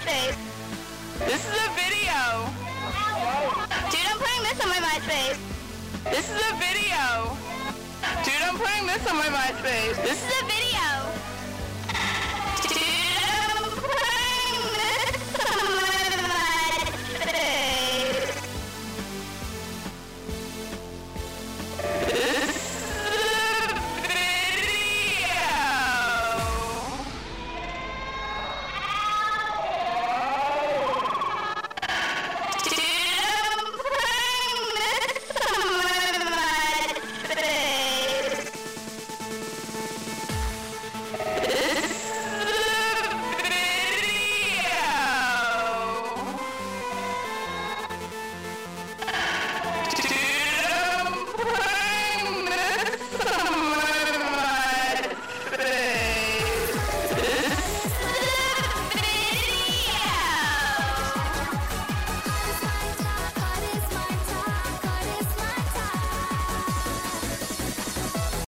MySpace. This is a video. Dude, I'm putting this on my MySpace. This is a video. Dude, I'm putting this on my MySpace. This is a video.